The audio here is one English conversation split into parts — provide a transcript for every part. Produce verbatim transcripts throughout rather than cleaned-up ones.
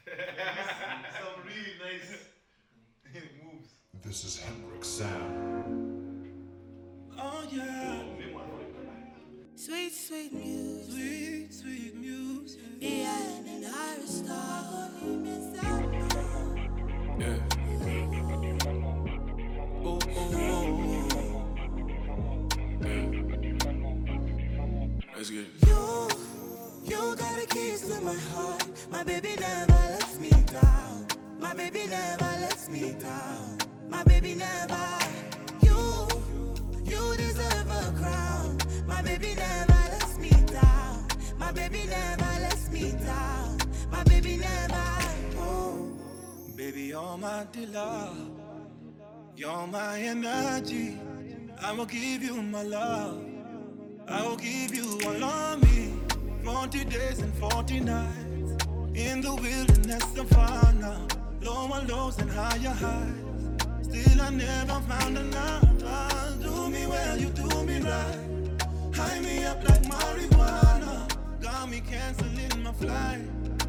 Some really nice moves. This is Hendrix Sound. Oh yeah. Sweet, sweet music. Sweet, sweet music. Yeah, and Iris star. Yeah. Oh, oh, oh. Yeah. Let's get it. You, you got the keys to my heart. My baby never lets me down. My baby never lets me down. My baby never. You, you deserve a crown. My baby never lets me down. My baby never lets me down. My baby never. Oh. Baby, you're my dealer. You're my energy. I will give you my love. I will give you all of me. Forty days and forty nights in the wilderness of Savannah. Lower lows and higher highs. Still I never found another. Do me well, you do me right. High me up like marijuana. Got me canceling my flight.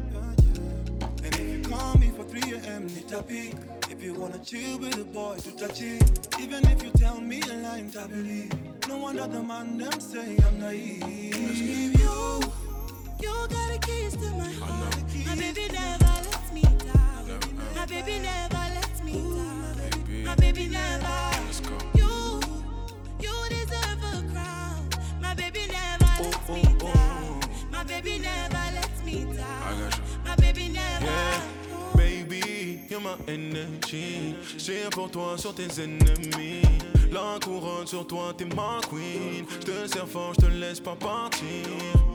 And if you call me for three a.m. need a peek. If you wanna chill with a boy, to touch it. Even if you tell me a lie, I believe. No one other man them say I'm naive. You, you got the keys to my heart. My baby never lets me down. My baby never lets me down. My baby never. You, you deserve a crown. My baby never lets me down. My baby never lets me down. My baby never. Yeah, baby, you're my energy. J'ai pour toi sur tes ennemis. La couronne sur toi, t'es ma queen. J'te sers fort, j'te laisse pas partir.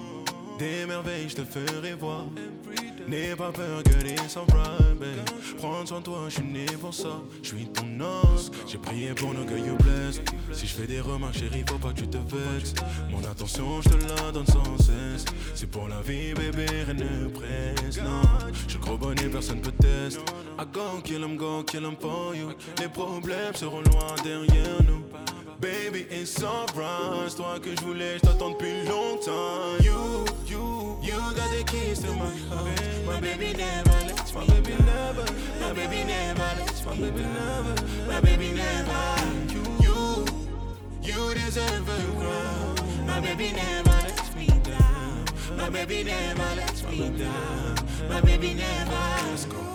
Des merveilles, j'te ferai voir. N'aie pas peur que les right, babe. Prends soin de toi, j'suis né pour ça. J'suis ton os, j'ai prié pour nos que you bless. Si j'fais des remarques, chérie, faut pas que tu te vexes. Mon attention, j'te la donne sans cesse. C'est pour la vie, bébé, rien ne presse. Non, j'suis gros bonnet, personne peut tester. I go kill 'em, go kill 'em for you. Les problèmes seront loin derrière nous. Baby, it's alright. C'est toi que je voulais, je t'attends depuis longtemps. You, you, you got the keys to my heart. My baby never lets me My baby down. never, My baby never lets my me baby down. never, My baby never. You, you, you deserve a crown. My baby never lets me down. My baby never lets me down. My baby never. Let's go.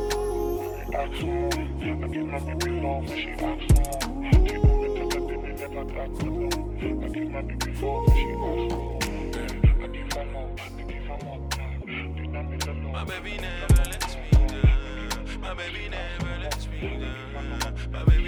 Ask more. I give my baby love when she asks more. She want me to let me never back no more. I give my baby love when she asks more. I give her more, I give her more time. Then I'm in the My Lord. baby never lets me down. My baby never lets me down. My baby